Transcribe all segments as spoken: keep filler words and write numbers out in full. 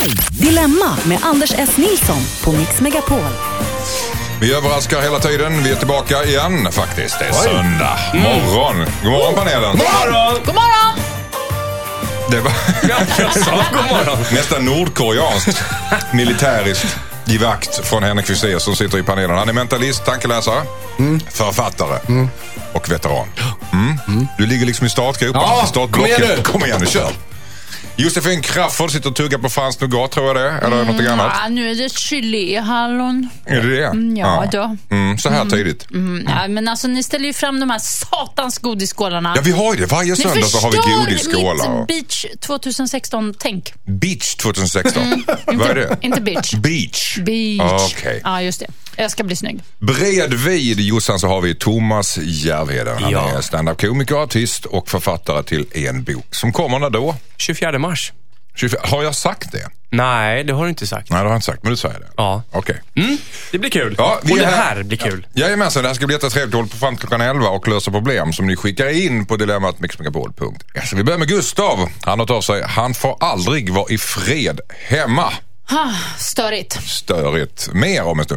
Dilemma med Anders S. Nilsson på Mix Megapol. Vi överraskar hela tiden. Vi är tillbaka igen faktiskt. Det är Oj. söndag morgon. God morgon panelen. God morgon! God morgon! Det var Jag sa god morgon. nästan nordkoreanskt militäriskt i vakt från Henrik Fexeus som sitter i panelen. Han är mentalist, tankeläsare, mm. författare mm. och veteran. Mm. Mm. Du ligger liksom i startgropen. Ja, kom igen nu. Kom igen nu, kör. Josefin Crafoord sitter och tuggar på fransk nougat, tror jag det är. Eller mm, något annat. Ja, nu är det chili-hallon. Är det det? Mm, ja, ja, då. Mm, så här tidigt. Mm, mm, ja, men alltså, ni ställer ju fram de här satans godisskålarna. Ja, vi har ju det. Varje söndag så har vi godisskålar. Ni förstör mitt Beach tjugohundrasexton-tänk. Beach tjugohundrasexton? Mm, Vad är det? Inte beach. Beach. Beach. Okej. Okay. Ja, just det. Jag ska bli snygg. Bredvid Jossan så har vi Thomas Järvheden. Han ja. är stand-up-komiker, artist och författare till en bok. Som kommer när då? tjugofjärde mars. tjugofjärde Har jag sagt det? Nej, det har du inte sagt. Nej, det har jag inte sagt, men du säger det. Ja. Okej. Okay. Mm, det blir kul. Ja, vi och det är här blir kul. Ja, jajamensan, det här ska bli jättetrevligt. Håll på fram klockan elva och lösa problem som ni skickar in på dilemmat mix megapol punkt se. Så vi börjar med Gustav. Han har tagit av sig, han får aldrig vara i fred hemma. Ha, störigt. Störigt. Mer om en stund.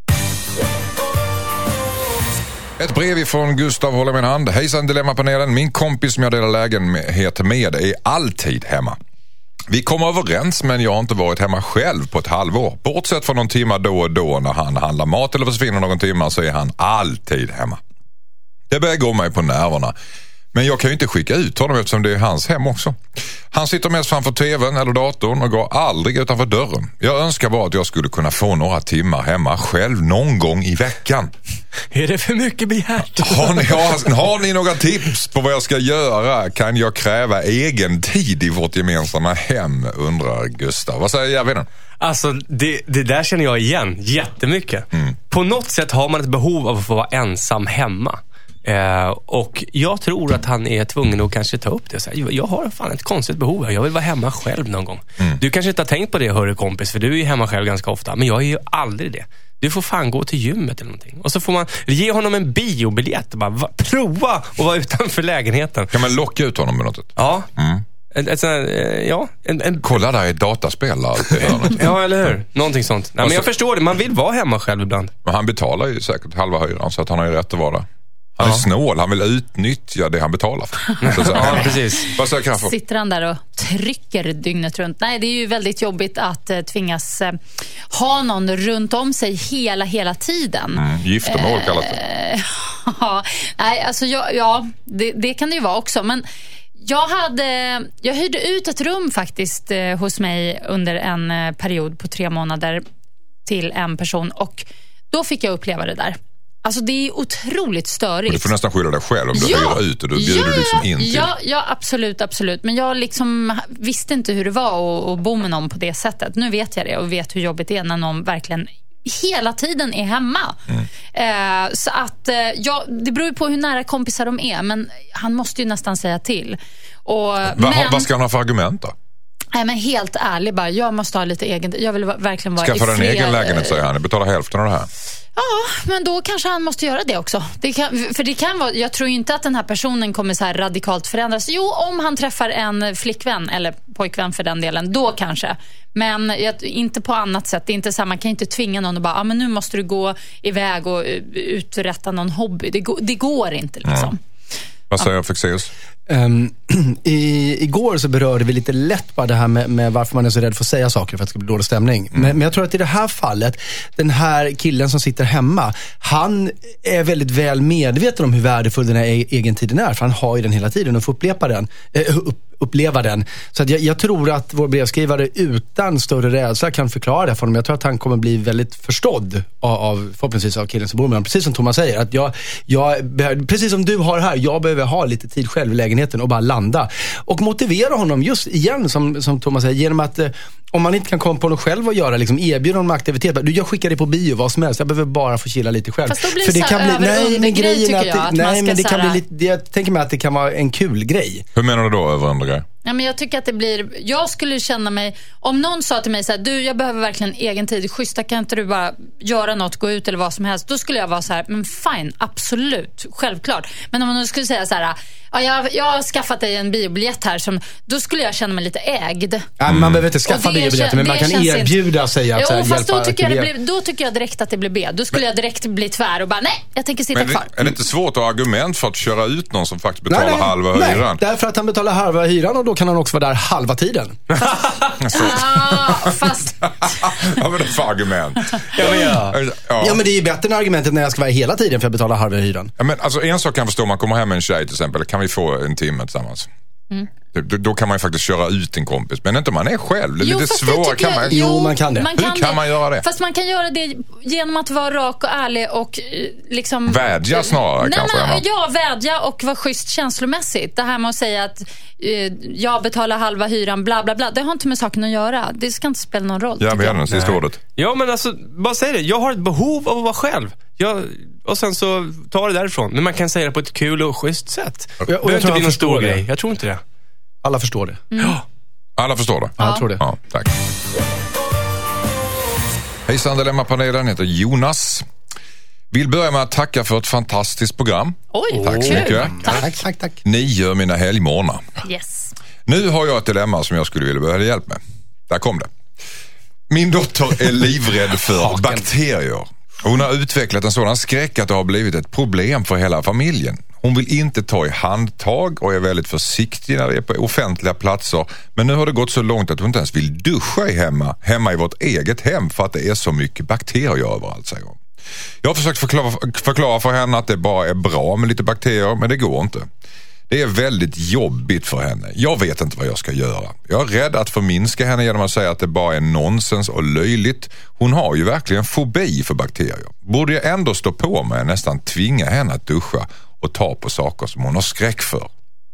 Ett brev ifrån Gustav håller min hand. Hejsan Dilemmapanelen. Min kompis som jag delar lägenhet med är alltid hemma. Vi kommer överens, men jag har inte varit hemma själv på ett halvår. Bortsett från någon timme då och då när han handlar mat eller försvinner någon timme så är han alltid hemma. Det börjar gå mig på nerverna. Men jag kan ju inte skicka ut honom eftersom det är hans hem också. Han sitter mest framför tvn eller datorn och går aldrig utanför dörren. Jag önskar bara att jag skulle kunna få några timmar hemma själv någon gång i veckan. Är det för mycket begärt? Har ni, har, har ni några tips på vad jag ska göra? Kan jag kräva egen tid i vårt gemensamma hem, undrar Gustav. Vad säger Järvheden? Alltså, det, det där känner jag igen jättemycket. Mm. På något sätt har man ett behov av att få vara ensam hemma. Eh, och jag tror att han är tvungen att kanske ta upp det och säga, jag har fan ett konstigt behov här. Jag vill vara hemma själv någon gång. Mm. Du kanske inte har tänkt på det, hörru kompis, för du är ju hemma själv ganska ofta. Men jag är ju aldrig det. Du får fan gå till gymmet eller någonting. Och så får man ge honom en biobiljett och bara va, prova att vara utanför lägenheten. Kan man locka ut honom med något? Ja. Mm. En, en, en, ja, en, en... Kolla där är ett dataspel alltid. Ja, eller hur? Någonting sånt. Nej, men jag förstår det, man vill vara hemma själv ibland. Men han betalar ju säkert halva hyran så att han har ju rätt att vara där. Han ja. är snål, han vill utnyttja det han betalar för. Så, ja, precis. Vad säger Crafoord? Sitter han där och trycker dygnet runt? Nej, det är ju väldigt jobbigt att eh, tvingas eh, ha någon runt om sig hela, hela tiden. Mm, giftermål eh, kallas det. Ja, nej, alltså jag, ja, det, det kan det ju vara också. Men jag hade, jag hyrde ut ett rum faktiskt eh, hos mig under en eh, period på tre månader till en person. Och då fick jag uppleva det där. Alltså det är otroligt störigt. Men du får nästan skylla dig själv om du ja, hyr ut och du bjuder ja, liksom in till. Ja, ja, absolut, absolut. Men jag liksom visste inte hur det var att, att bo med någon på det sättet. Nu vet jag det och vet hur jobbigt det är när någon verkligen hela tiden är hemma. Mm. Eh, så att, eh, ja, det beror ju på hur nära kompisar de är. Men han måste ju nästan säga till. Och, Va, men, vad ska han ha för argument då? Nej, men helt ärligt bara, jag måste ha lite egen. Jag vill verkligen vara Skaffa i en fred. egen lägenhet, säger han. Betala hälften av det här. Ja, men då kanske han måste göra det också. Det kan, för det kan vara, jag tror inte att den här personen kommer så här radikalt förändras. Jo, om han träffar en flickvän eller pojkvän för den delen, då kanske. Men jag, inte på annat sätt. Det är inte så här, man kan inte tvinga någon och bara, ah, men nu måste du gå iväg och uträtta någon hobby. Det, det går inte liksom. Mm. Vad säger jag, Fexeus? Um, i, igår så berörde vi lite lätt bara det här med, med varför man är så rädd för att säga saker för att det ska bli dålig stämning. Mm. Men, men jag tror att i det här fallet, den här killen som sitter hemma, han är väldigt väl medveten om hur värdefull den här e- egen tiden är. För han har ju den hela tiden och får uppleva den. Äh, upp, uppleva den. Så att jag, jag tror att vår brevskrivare utan större rädsla kan förklara det för honom. Jag tror att han kommer bli väldigt förstådd av, av förhoppningsvis av killen som bor med honom. Precis som Thomas säger, att jag, jag, precis som du har här, jag behöver ha lite tid själv i lägenheten och bara landa. Och motivera honom just igen, som, som Thomas säger, genom att eh, om man inte kan komma på något själv att göra, liksom erbjuda honom aktivitet. Du, jag skickar dig på bio, vad som helst. Jag behöver bara få chilla lite själv. Fast då blir för det så kan bli, nej, men grejen tycker att, jag, att nej, man ska men det kan såhär... bli lite, jag tänker mig att det kan vara en kul grej. Hur menar du då över andra grej? Ja, men jag tycker att det blir... Jag skulle känna mig... Om någon sa till mig så här, du, jag behöver verkligen egen tid. Schyssta, kan inte du bara göra något, gå ut eller vad som helst. Då skulle jag vara så här, men fine, absolut, självklart. Men om man skulle säga så här, ja, jag, jag har skaffat dig en biobiljett här. Som, då skulle jag känna mig lite ägd. Ja, man behöver inte skaffa biobiljetter, men man kan erbjuda inte... sig att jo, så här, fast hjälpa. Då tycker, jag det blir, då tycker jag direkt att det blir B. Då skulle men... jag direkt bli tvär och bara, nej, jag tänker sitta men kvar. Är det inte svårt att ha argument för att köra ut någon som faktiskt betalar nej, nej, halva nej, hyran? Därför att han betalar halva hyran och då kan han också vara där halva tiden. Fast... ah, fast... Vad är det för argument? Ja men, ja. Ja. ja, men det är ju bättre än argumentet när jag ska vara hela tiden för att betala halva hyran. Ja, men alltså en sak kan jag förstå, om man kommer hem med en tjej till exempel, kan vi få en timme tillsammans? Mm. Då, då kan man ju faktiskt köra ut en kompis. Men inte om man är själv. Det är jo, lite svårt. Kan man... Jo, man kan det. Man kan Hur kan det. man göra det? Fast man kan göra det genom att vara rak och ärlig och liksom... Vädja snarare Nej, kanske. Men, ja, vädja och vara schysst känslomässigt. Det här med att säga att eh, jag betalar halva hyran, bla bla bla. Det har inte med saken att göra. Det ska inte spela någon roll. Ja, men sista ordet. Ja, men alltså, bara säg det. Jag har ett behov av att vara själv. Jag, och sen så tar det därifrån. Men man kan säga det på ett kul och schysst sätt. Det behöver inte bli någon stor det. grej. Jag tror inte det. Alla förstår det. Mm. Ja. Alla förstår det? Ja, jag tror det. Ja, tack. Hejsan, Dilemma-panelen heter Jonas. Vill börja med att tacka för ett fantastiskt program. Oj, tack så mycket. Tack. tack, tack, tack. Ni gör mina helgmorgnar. Yes. Nu har jag ett dilemma som jag skulle vilja behöva hjälp med. Där kom det. Min dotter är livrädd för bakterier. Hon har utvecklat en sådan skräck att det har blivit ett problem för hela familjen. Hon vill inte ta i handtag och är väldigt försiktig när det är på offentliga platser. Men nu har det gått så långt att hon inte ens vill duscha i hemma, hemma i vårt eget hem för att det är så mycket bakterier överallt, säger hon. Jag har försökt förklara, förklara för henne att det bara är bra med lite bakterier, men det går inte. Det är väldigt jobbigt för henne. Jag vet inte vad jag ska göra. Jag är rädd att förminska henne genom att säga att det bara är nonsens och löjligt. Hon har ju verkligen fobi för bakterier. Borde jag ändå stå på mig och nästan tvinga henne att duscha och ta på saker som hon har skräck för?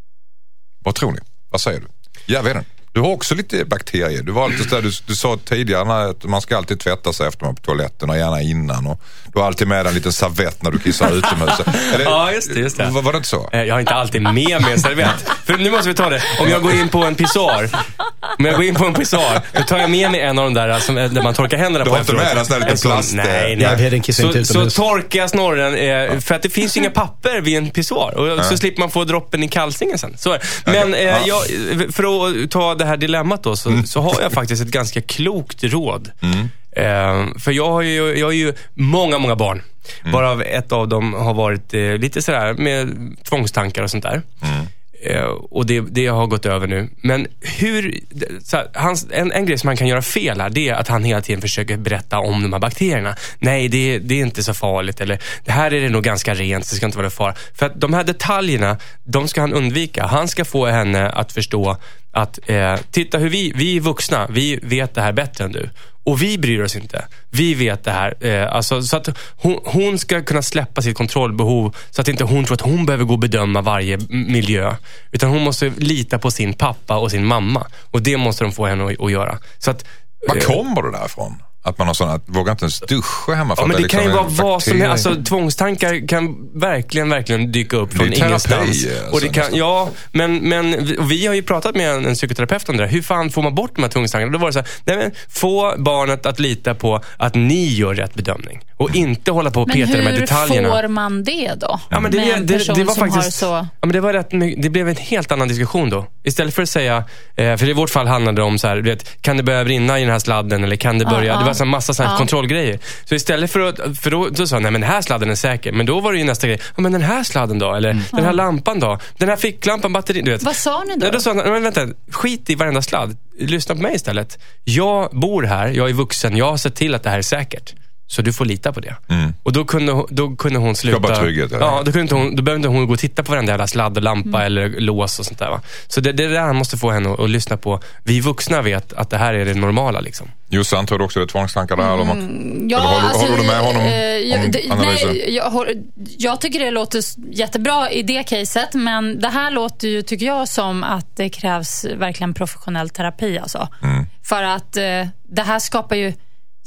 Vad tror ni? Vad säger du? Jag vet inte. Du har också lite bakterier. Du var alltid där, du, du sa tidigare att man ska alltid tvätta sig efter man på toaletten och gärna innan. Och du har alltid med en liten servett när du kissar utomhus. Eller, ja, just det, just det. Var, var det inte så? Jag har inte alltid med mig en servett. För nu måste vi ta det. Om jag går in på en pissoar, om jag går in på en pissoar, då tar jag med mig en av de där som, där man torkar händerna du på. Du har inte med en sån här liten plast? Nej, nej. Ja, så, så torkar jag snorren eh, för att det finns ju inga papper vid en pissoar. Och ja. Så slipper man få droppen i kalsingen sen. Så, men eh, jag, för att ta det här dilemmat då, Så, mm. så har jag faktiskt ett ganska klokt råd. Mm. Eh, för jag har ju, jag har ju många, många barn. Mm. Varav ett av dem har varit eh, lite sådär med tvångstankar och sånt där. Mm. Eh, och det, det har gått över nu. Men hur... Så här, hans, en, en grej som han kan göra fel här, det är att han hela tiden försöker berätta om de här bakterierna. Nej, det, det är inte så farligt. Eller det här är det nog ganska rent, så det ska inte vara fara. För att de här detaljerna, de ska han undvika. Han ska få henne att förstå att eh, titta hur vi, vi är vuxna, vi vet det här bättre än du. Och vi bryr oss inte. Vi vet det här. Eh, alltså, så att hon, hon ska kunna släppa sitt kontrollbehov, så att inte hon tror att hon behöver gå och bedöma varje miljö. Utan hon måste lita på sin pappa och sin mamma. Och det måste de få henne att, att göra. Så att, var eh, kommer det därifrån? Att man har sådana, att vågar inte ens duscha hemma för ja, men det, det kan liksom ju vara vad som helst. Alltså, tvångstankar kan verkligen, verkligen dyka upp från ingenstans. Alltså, och det kan, ja, men, men vi, vi har ju pratat med en, en psykoterapeut om det där. Hur fan får man bort de här tvångstankarna? Då var det så här, nej men, få barnet att lita på att ni gör rätt bedömning. Och inte hålla på och peta de här detaljerna. Men hur får man det då? Ja, men det, med en det, person det var som faktiskt, har så... ja, men det var rätt mycket, det blev en helt annan diskussion då. Istället för att säga, eh, för i vårt fall handlade det om så här, vet, kan det börja brinna i den här sladden eller kan det börja, uh-huh. det var så en massa så här uh-huh. kontrollgrejer. Så istället för att, för då, då sa jag, nej men den här sladden är säker. Men då var det ju nästa grej, ja men den här sladden då? Eller mm. den här lampan då? Den här ficklampan, batteri, du vet. Vad sa ni då? Ja, då sa jag, men vänta, skit i varenda sladd. Lyssna på mig istället. Jag bor här, jag är vuxen, jag har sett till att det här är säkert. Så du får lita på det. Mm. Och då kunde, då kunde hon sluta... Skapa trygghet, eller? Ja, då, kunde hon, då behövde inte hon gå och titta på varenda jävla sladd och lampa mm. eller lås och sånt där, va? Så det, det är där han måste få henne att, att lyssna på. Vi vuxna vet att det här är det normala, liksom. Jossan, tror du också det är tvångstankar där? Mm. Eller? Ja, eller håller, alltså, håller du med honom eh, jag, om det, nej, jag, jag tycker det låter jättebra i det caset, men det här låter ju, tycker jag, som att det krävs verkligen professionell terapi, alltså. Mm. För att eh, det här skapar ju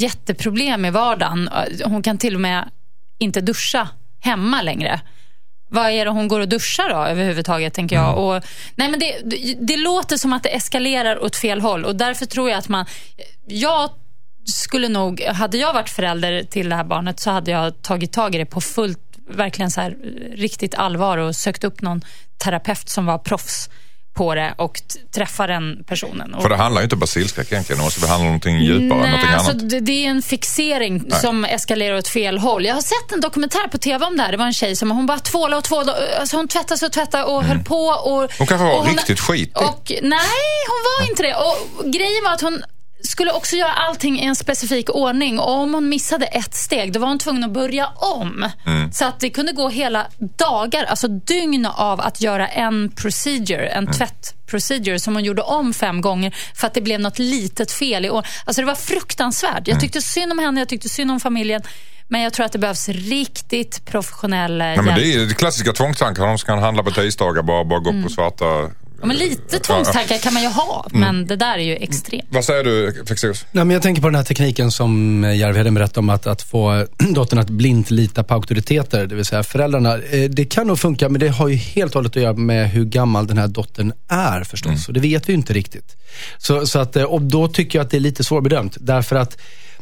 jätteproblem i vardagen. Hon kan till och med inte duscha hemma längre. vad är det hon går och duschar då överhuvudtaget, tänker jag. Mm. Och, nej, men det, det, det låter som att det eskalerar åt fel håll, och därför tror jag att man... Jag skulle nog... Hade jag varit förälder till det här barnet så hade jag tagit tag i det på fullt, verkligen så här riktigt allvar och sökt upp någon terapeut som var proffs på det och t- träffa den personen. För det handlar ju inte om basilskräck egentligen, det handlar om någonting djupare, nej, någonting alltså annat. Det, det är en fixering nej. som eskalerar åt fel håll. Jag har sett en dokumentär på tv om det här. Det var en tjej som hon bara tvålade och tvålade. Alltså hon tvättade och tvättade och mm. höll på. Och, hon kanske var och hon, riktigt skitig. Och, nej, hon var inte det. Och grejen var att hon skulle också göra allting i en specifik ordning, och om hon missade ett steg då var hon tvungen att börja om. Mm. Så att det kunde gå hela dagar, alltså dygn av att göra en procedure, en mm. tvättprocedure som hon gjorde om fem gånger för att det blev något litet fel i år. Alltså det var fruktansvärt. Jag tyckte synd om henne, jag tyckte synd om familjen. Men jag tror att det behövs riktigt professionella hjälp. Men det är det klassiska tvångstankar. De ska handla på tisdagar, bara, bara gå mm. på svarta... Ja, men lite tvångstankar kan man ju ha, men mm. det där är ju extremt. Vad säger du, Fexeus? Nej, men jag tänker på den här tekniken som Järvheden berättade om, att, att få dottern att blint lita på auktoriteter, det vill säga föräldrarna. Det kan nog funka, men det har ju helt och hållet att göra med hur gammal den här dottern är förstås. Mm. Och det vet vi ju inte riktigt. Så, så att, och då tycker jag att det är lite svårbedömt, därför att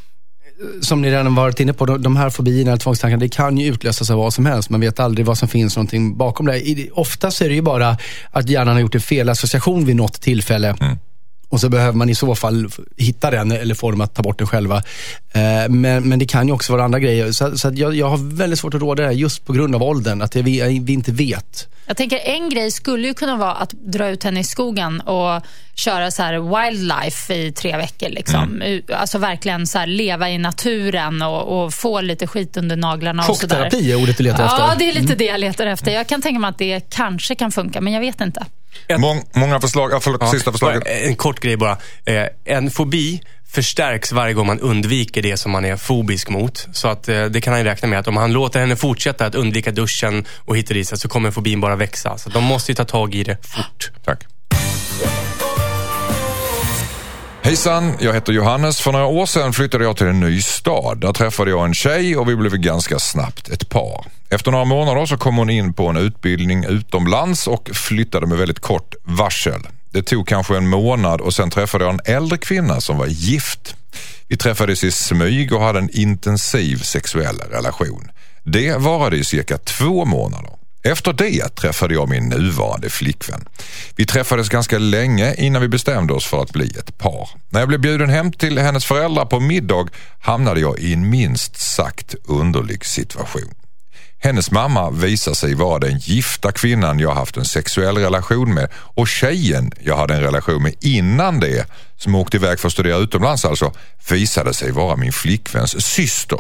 som ni redan varit inne på, de här fobierna eller tvångstankarna, det kan ju utlösas av vad som helst. Man vet aldrig vad som finns någonting bakom det. Oftast är det ju bara att hjärnan har gjort en fel association vid något tillfälle. Mm. Och så behöver man i så fall hitta den eller få dem att ta bort den själva. Eh, men, men det kan ju också vara andra grejer. Så, så att jag, jag har väldigt svårt att råda det här just på grund av åldern. Att det, vi, vi inte vet. Jag tänker en grej skulle ju kunna vara att dra ut henne i skogen och köra så här wildlife i tre veckor. Liksom. Mm. Alltså verkligen så här leva i naturen och, och få lite skit under naglarna. Chockterapi är ordet du letar efter. Ja, det är lite mm. det jag letar efter. Jag kan tänka mig att det kanske kan funka, men jag vet inte. Mång, många förslag, ja, förlåt, ja, sista förslaget. En kort grej bara. Eh, en fobi förstärks varje gång man undviker det som man är fobisk mot. Så att eh, det kan han räkna med att om han låter henne fortsätta att undvika duschen och hitta i sig, så kommer fobin bara växa. Så de måste ju ta tag i det fort. Tack. Hejsan, jag heter Johannes. För några år sedan flyttade jag till en ny stad. Där träffade jag en tjej och vi blev ganska snabbt ett par. Efter några månader så kom hon in på en utbildning utomlands och flyttade med väldigt kort varsel. Det tog kanske en månad och sen träffade jag en äldre kvinna som var gift. Vi träffades i smyg och hade en intensiv sexuell relation. Det varade i cirka två månader. Efter det träffade jag min nuvarande flickvän. Vi träffades ganska länge innan vi bestämde oss för att bli ett par. När jag blev bjuden hem till hennes föräldrar på middag hamnade jag i en minst sagt underlig situation. Hennes mamma visar sig vara den gifta kvinnan jag haft en sexuell relation med, och tjejen jag hade en relation med innan det, som åkte iväg för att studera utomlands alltså, visade sig vara min flickväns syster.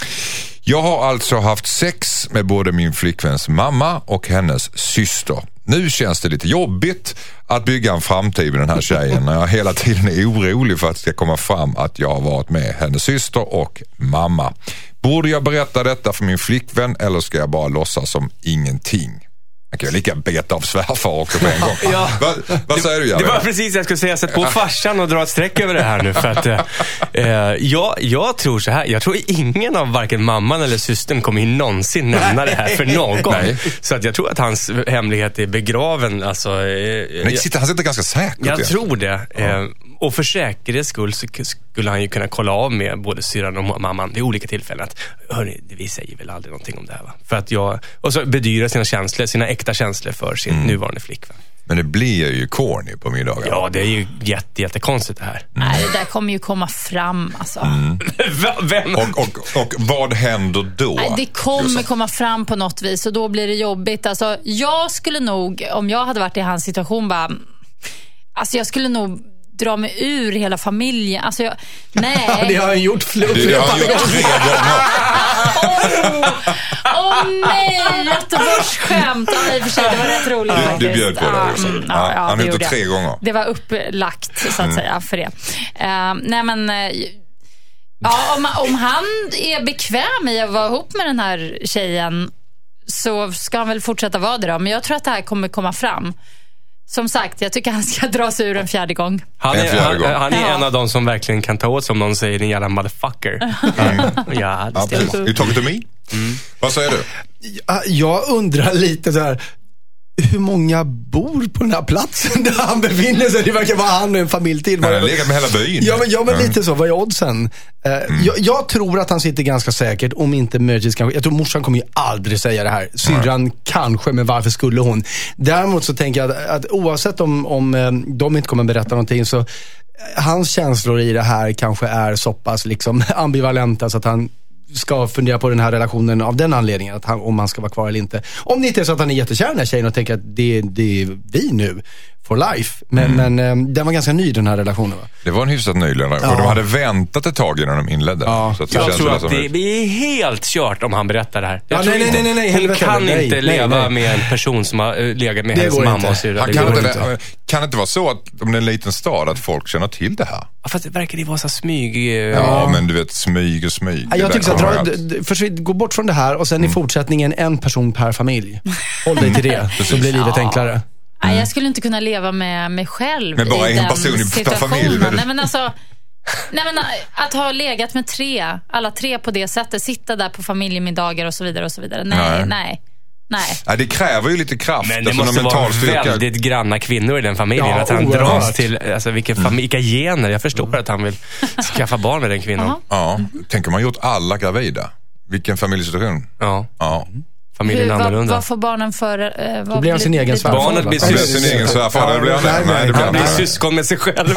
Jag har alltså haft sex med både min flickväns mamma och hennes syster. Nu känns det lite jobbigt att bygga en framtid med den här tjejen när jag hela tiden är orolig för att det ska komma fram att jag har varit med hennes syster och mamma. Borde jag berätta detta för min flickvän eller ska jag bara låtsas som ingenting? Jag kan ju lika beta av svärfar också på en gång. Ja. Va, vad säger du, Javid? Det var precis jag skulle säga. Sätt på farsan och dra ett streck över det här nu. För att, eh, jag, jag tror så här. Jag tror ingen av varken mamman eller systern kommer ju någonsin nämna det här för någon. Nej. Så att jag tror att hans hemlighet är begraven. Alltså, eh, Men sitter, han sitter ganska säkert. Jag igen. tror det. Ja. Eh, och för säkerhets skull så skulle han ju kunna kolla av med både syran och mamman vid olika tillfällen. Att, hörni, vi säger väl aldrig någonting om det här, va? För att jag, och så bedyra sina känslor, sina äkta känslor för sin mm. nuvarande flickvän. Men det blir ju corny på middagar. Ja, det är ju jätte, jättekonstigt det här. Mm. Nej, det där kommer ju komma fram alltså. Mm. Vem? Och, och, och vad händer då? Nej, det kommer komma fram på något vis och då blir det jobbigt. Alltså, jag skulle nog, om jag hade varit i hans situation, bara, alltså jag skulle nog dra mig ur hela familjen. Alltså jag, nej. Det har han gjort flera gånger. Det har han gjort tre gånger. Åh oh, nej, Göteborgsskämt. Ja, i och för sig, det var rätt roligt du, faktiskt. Du bjöd på det också. Mm, ja, ja, han har gjort det tre gånger. Det var upplagt, så att mm. säga, för det. Uh, nej, men... Uh, ja, om, om han är bekväm i att vara ihop med den här tjejen så ska han väl fortsätta vara det då. Men jag tror att det här kommer komma fram. Som sagt, jag tycker han ska dra sig ur en fjärde gång. Han är, en, han, han är ja. en av de som verkligen kan ta åt som någon säger, en jävla motherfucker. Mm. Ja, det stämmer. You talking to me? Mm. Vad säger du? Jag, jag undrar lite så här, hur många bor på den här platsen där han befinner sig? Det verkar vara han och en familj till. Han har legat med hela byn. Ja, men, ja, men lite så. Vad är oddsen? Uh, mm. jag, jag tror att han sitter ganska säkert, om inte möjligtvis kanske. Jag tror morsan kommer ju aldrig säga det här. Syrran mm. kanske, men varför skulle hon? Däremot så tänker jag att, att oavsett om, om um, de inte kommer berätta någonting, så hans känslor i det här kanske är så pass liksom ambivalenta så att han ska fundera på den här relationen av den anledningen, att han, om han ska vara kvar eller inte. Om det inte är så att han är jättekär den här tjejen och tänker att det, det är vi nu for life. Men, mm. men um, den var ganska ny, den här relationen, va? Det var en hyfsat ny relation. Ja. Och de hade väntat ett tag innan de inledde. Ja. Så att jag tror att det, det är helt kört om han berättar det här. Jag ja, tror nej, nej, nej, nej, Hon helvete, kan nej, inte nej, leva nej. med en person som har uh, legat med det hennes mamma inte. och syrra. Han kan, inte, inte. kan det inte vara så att om det är en liten stad att folk känner till det här? Ja, fast det verkar det vara så smyg. Uh, ja, ja, men du vet, smyg och smyg. Ja, jag tycker så att dra, försvinn, gå bort från det här och sen mm. i fortsättningen en person per familj. Håll dig till det, så blir livet ja. enklare. Mm. Jag skulle inte kunna leva med mig själv med bara i en den person i situationen. Familj, men... Nej, men alltså, nej, men att ha legat med tre, alla tre på det sättet, sitta där på familjemiddagar och så vidare och så vidare. Nej, nej. nej. Nej. Nej, det kräver ju lite kraft. Men det måste vara väldigt granna kvinnor i den familjen. Ja, att han oerhört. dras till alltså, vilka, fam- vilka gener. Jag förstår mm. att han vill skaffa barn med den kvinnan. Uh-huh. Ja, tänk om man gjort alla gravida. Vilken familjesituation. Ja. Ja. Familjen Hur, annorlunda. Vad, vad får barnen för... Eh, då blir han sin egen svärfar. Barnet blir sys- sin egen svärfar. Det blir han, nej, nej, det blir han blir syskon med sig själv.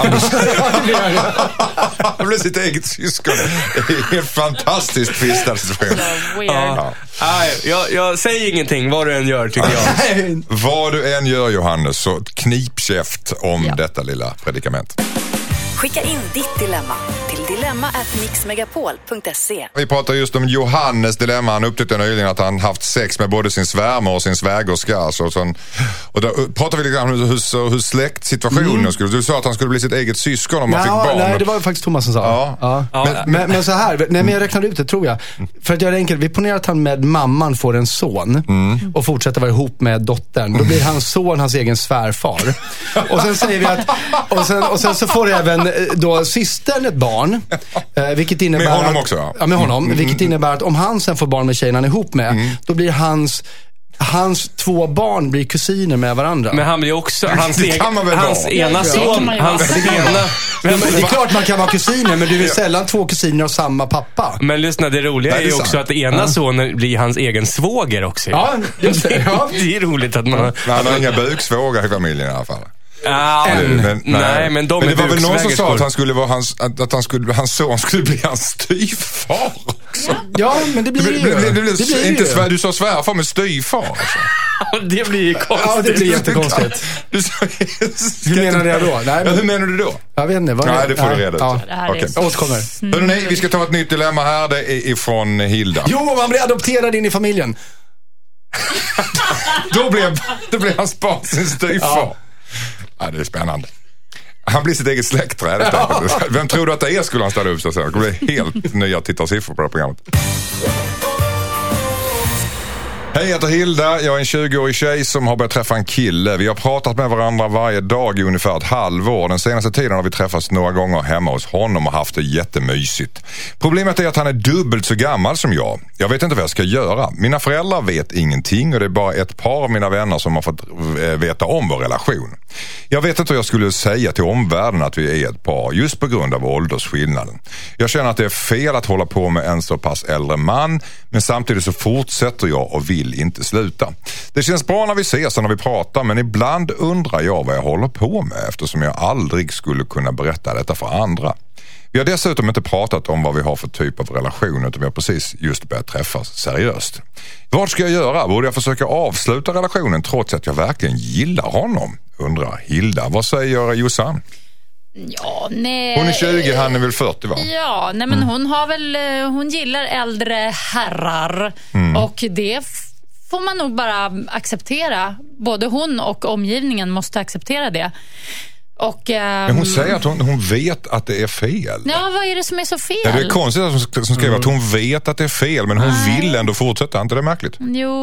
Han blir sitt eget syskon. Det är en fantastiskt twistad situation. Ja. Ja. Jag, jag säger ingenting vad du än gör, tycker jag. Vad du än gör, Johannes, så knipkäft om ja. detta lilla predikament. Skicka in ditt dilemma till dilemma at mixmegapol punkt se. Vi pratar just om Johannes dilemma. Han upptäckte nyligen att han haft sex med både sin svärmor och sin svägerska. Alltså, sån, och då pratar vi lite om hur, hur, hur släktsituationen mm. skulle. Du sa att han skulle bli sitt eget syskon om ja, han fick barn. Nej, det var faktiskt Thomas som sa. Ja. Ja. Ja. Men, men, men så här, nej, men jag räknade ut det, tror jag. För att göra det enkelt, vi ponerar att han med mamman får en son mm. och fortsätter vara ihop med dottern. Då blir hans son hans egen svärfar. Och sen säger vi att och sen, och sen så får även då systern ett barn, eh, vilket innebär med honom att, också, ja. ja med honom, mm. vilket innebär att om han sen får barn med tjejen han är ihop med, mm. då blir hans hans två barn blir kusiner med varandra. Men han blir också hans, egen, hans ena son, hans ena. Men det är klart man kan vara kusiner, men du är sällan två kusiner av samma pappa. Men lyssna, det roliga är ju också att ena ja. sonen blir hans egen svåger också. Ja, just det. Ja. Det är roligt att man men han har inga buksvågar i familjen i alla fall. Ah, men, men, nej. nej, men de men det var väl någon som sa att han skulle vara hans, att, att han skulle, hans son skulle bli hans styvfar också. Ja, men det blir ju. Det blir, det blir, det blir inte svär, du sa svärfar med styvfar alltså. Det blir ju konstigt. Ja, det blir jättekonstigt. Du sa, hur menar jag då? Nej, men, ja, hur menar du då? Jag vet inte. Vad nej, det får du reda ut. Ja. Okej. Okay. Återkommer. Mm. Hörrni, vi ska ta ett nytt dilemma här. Det är ifrån Hilda. Jo, man blir adopterad in i familjen. då, blev, då blev hans barn sin styvfar. Ja. Ja, det är spännande. Han blir sitt eget släktträd. Ja. Vem tror du att det är skulle han ställa upp sig sen? Det blir helt nya tittarsiffror på det här programmet. Hej, jag heter Hilda. Jag är en tjugoårig tjej som har börjat träffa en kille. Vi har pratat med varandra varje dag i ungefär ett halvår. Den senaste tiden har vi träffats några gånger hemma hos honom och haft det jättemysigt. Problemet är att han är dubbelt så gammal som jag. Jag vet inte vad jag ska göra. Mina föräldrar vet ingenting och det är bara ett par av mina vänner som har fått veta om vår relation. Jag vet inte hur jag skulle säga till omvärlden att vi är ett par just på grund av åldersskillnaden. Jag känner att det är fel att hålla på med en så pass äldre man, men samtidigt så fortsätter jag och vill inte sluta. Det känns bra när vi ses och när vi pratar, men ibland undrar jag vad jag håller på med eftersom jag aldrig skulle kunna berätta detta för andra. Vi har dessutom inte pratat om vad vi har för typ av relation utan vi har precis just börjat träffas seriöst. Vad ska jag göra? Borde jag försöka avsluta relationen trots att jag verkligen gillar honom? Undrar Hilda. Vad säger Jossan? Ja, nej. Hon är tjugo, han är väl fyrtio, va? Ja, nej men mm. hon har väl hon gillar äldre herrar mm. och det f- får man nog bara acceptera. Både hon och omgivningen måste acceptera det. Och, um, men hon säger att hon, hon vet att det är fel. Ja, vad är det som är så fel? Ja, det är konstigt att hon skriver mm. att hon vet att det är fel, men hon Nej. vill ändå fortsätta. Är inte det märkligt? Jo.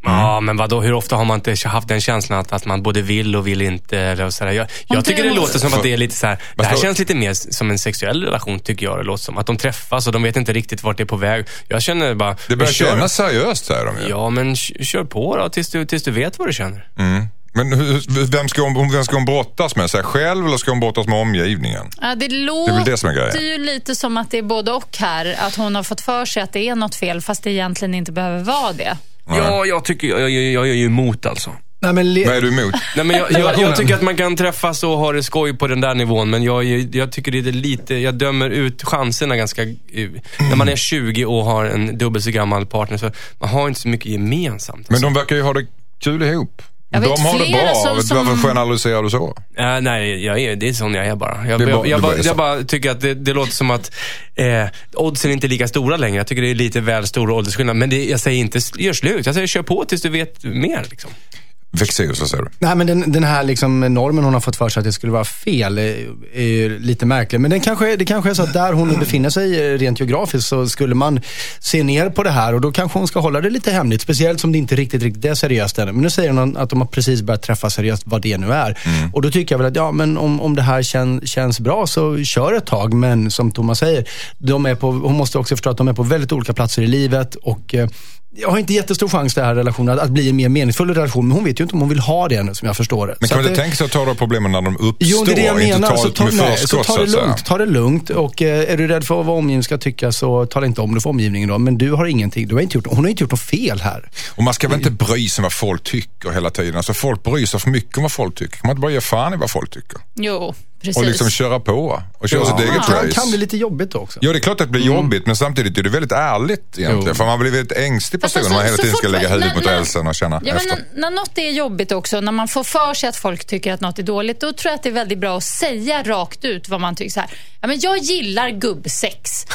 Ja, men vadå, hur ofta har man inte haft den känslan att, att man både vill och vill inte? Eller så där. Jag, jag tycker det låter som att det är lite så här, det här känns lite mer som en sexuell relation, tycker jag det låter som. Att de träffas och de vet inte riktigt vart det är på väg. Jag känner bara... Det börjar kännas seriöst, säger de ju. Ja, men kör på då tills du, tills du vet vad du känner. Mm. Men hur, vem, ska hon, vem ska hon brottas med? Sig själv eller ska hon brottas med omgivningen? Ja, det låter det är väl det som är grejen. Ju lite som att det är både och här. Att hon har fått för sig att det är något fel fast det egentligen inte behöver vara det. Ja, jag tycker jag, jag, jag är ju emot alltså. Nej, men le- Vad är du emot? Nej, men jag, jag, jag tycker att man kan träffas och ha det skoj på den där nivån. Men jag, jag tycker det är lite... Jag dömer ut chanserna ganska... Mm. När man är tjugo och har en dubbelt så gammal partner så man har inte så mycket gemensamt. Men de verkar ju ha det kul ihop. Jag de vet har det bra. som, som... Varför generaliserar du så? Uh, nej, jag är, det är sån jag är bara. Jag, bara, jag, jag, bara, bara jag bara tycker att det, det låter som att eh, oddsen är inte lika stora längre. Jag tycker det är lite väl stora åldersskillnad. Men det, jag säger inte gör slut. Jag säger kör på tills du vet mer liksom. Vexeus, vad säger du? Nej, men den, den här liksom normen hon har fått för sig att det skulle vara fel är, är lite märklig. Men den kanske, det kanske är så att där hon befinner sig rent geografiskt så skulle man se ner på det här och då kanske hon ska hålla det lite hemligt. Speciellt som det inte riktigt, riktigt är seriöst än. Men nu säger hon att de har precis börjat träffa seriöst vad det nu är. Mm. Och då tycker jag väl att ja, men om, om det här kän, känns bra så kör ett tag. Men som Thomas säger, de är på, hon måste också förstå att de är på väldigt olika platser i livet och... Eh, jag har inte jättestor chans det här relationen att bli en mer meningsfull relation, men hon vet ju inte om hon vill ha det än, som jag förstår det. Men kan man inte det... tänka sig att ta då problemen när de uppstår? Jo, det är det jag menar. Ta så ta, nej, så ta det lugnt. Ta det lugnt. Och eh, är du rädd för vad omgivningen ska tycka så ta det inte om det för omgivningen då. Men du har ingenting. Du har inte gjort, hon har inte gjort något fel här. Och man ska väl inte bry sig vad folk tycker hela tiden. Alltså folk bryr sig för mycket om vad folk tycker. Kan man inte bara ge fan i vad folk tycker? Jo, precis. Och liksom köra på. Och köra ja, sitt eget ja. race. Det kan bli lite jobbigt också. Ja, det är klart att det blir mm. jobbigt. Men samtidigt är det väldigt ärligt egentligen. Jo. För man blir väldigt ängslig person. Alltså, man hela tiden ska lägga huvudet när, mot när, rälsen och känna ja, efter. Men när, när något är jobbigt också, när man får för sig att folk tycker att något är dåligt, då tror jag att det är väldigt bra att säga rakt ut vad man tycker så här. Ja, men jag gillar gubbsex.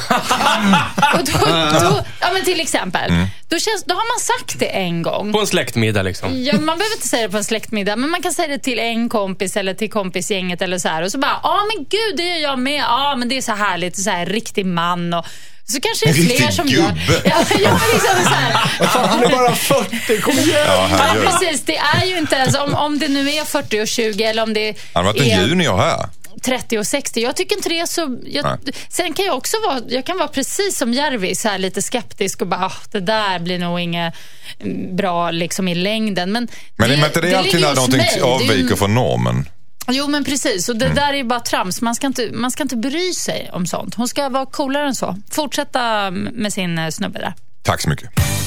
Och då, då, ja, men till exempel. Mm. Då, känns, då har man sagt det en gång. På en släktmiddag liksom. Ja, man behöver inte säga det på en släktmiddag, men man kan säga det till en kompis eller till kompisgänget eller så här. Och så bara, ja men gud, det gör jag med. Ja, men det är så härligt, så här riktig man och så kanske det är fler riktig som gubbe. gör. Ja, ja liksom så här. Han är bara fyrtio, kom igen. Ja, ja, precis. Det är ju inte ens, om, om det nu är fyrtio och tjugo eller om det är... Han har varit en junior här. trettio och sextio. Jag tycker inte det är så... Jag, sen kan jag också vara... Jag kan vara precis som Järvi, så här lite skeptisk och bara, ah, det där blir nog inget bra liksom i längden. Men, men det, är inte det, det alltid när någonting mig. avviker från normen? Jo, men precis. Och det mm. där är ju bara trams. Man ska, inte, man ska inte bry sig om sånt. Hon ska vara coolare än så. Fortsätta med sin snubbe där. Tack så mycket.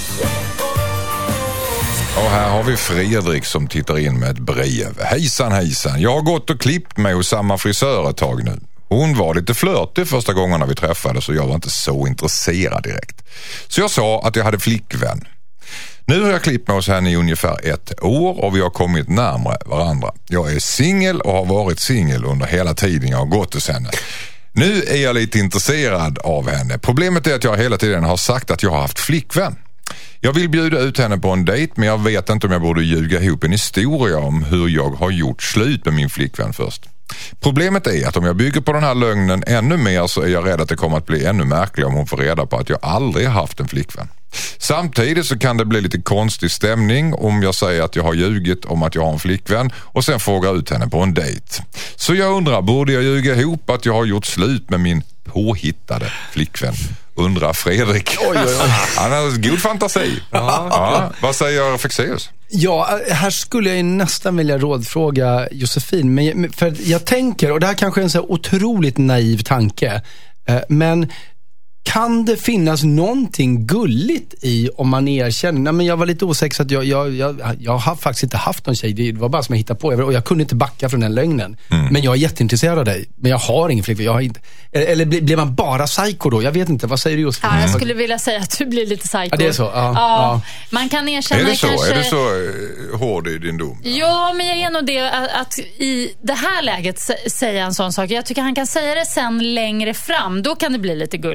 Och här har vi Fredrik som tittar in med ett brev. Hejsan, hejsan. Jag har gått och klippt mig hos samma frisör ett tag nu. Hon var lite flörtig första gångerna vi träffades och jag var inte så intresserad direkt. Så jag sa att jag hade flickvän. Nu har jag klippt mig hos henne i ungefär ett år och vi har kommit närmare varandra. Jag är singel och har varit singel under hela tiden jag har gått hos henne. Nu är jag lite intresserad av henne. Problemet är att jag hela tiden har sagt att jag har haft flickvän. Jag vill bjuda ut henne på en dejt, men jag vet inte om jag borde ljuga ihop en historia om hur jag har gjort slut med min flickvän först. Problemet är att om jag bygger på den här lögnen ännu mer så är jag rädd att det kommer att bli ännu märkligare om hon får reda på att jag aldrig har haft en flickvän. Samtidigt så kan det bli lite konstig stämning om jag säger att jag har ljugit om att jag har en flickvän och sen frågar ut henne på en dejt. Så jag undrar, borde jag ljuga ihop att jag har gjort slut med min påhittade flickvän? Undrar Fredrik. Oj, oj, oj. Han har god fantasi. Ja, ja. Vad säger Fexeus? Ja, här skulle jag ju nästan vilja rådfråga Josefin. Men för jag tänker, och det här kanske är en så otroligt naiv tanke, men kan det finnas någonting gulligt i om man erkänner, nej men jag var lite osäker så att jag, jag, jag, jag har faktiskt inte haft någon tjej, det var bara som jag hittade på och jag kunde inte backa från den lögnen. Mm. Men jag är jätteintresserad av dig, men jag har ingen flickvän, jag har inte, eller blir man bara psycho då? Jag vet inte, vad säger du Josefin? Ja, jag skulle vilja säga att du blir lite psycho. Ja, det är så. Ja, ja. Ja. Man kan erkänna är det så? kanske... Är det så uh, hård i din dom? Ja, men jag är nog det att, att i det här läget säga en sån sak. Jag tycker han kan säga det sen längre fram, då kan det bli lite gulligt. Men han då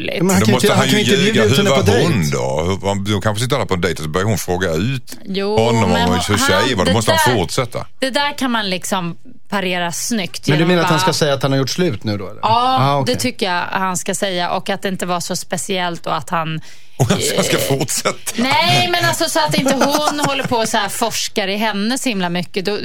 kan måste inte, han, han ju kan inte ljuga. bjuda ut Hur henne på var dejt. hon då? Du kanske sitter där på en dejt och så börjar hon fråga ut Jo, honom men om hon- hur tjej var. Då han- måste det han där- fortsätta. Det där kan man liksom parera snyggt. Men du genom menar att han bara- ska säga att han har gjort slut nu då? Eller? Ja, Ah, okej. det tycker jag han ska säga. Och att det inte var så speciellt och att han... Och han ska fortsätta. Nej, men alltså så att inte hon håller på och så här forskar i henne så himla mycket. Då,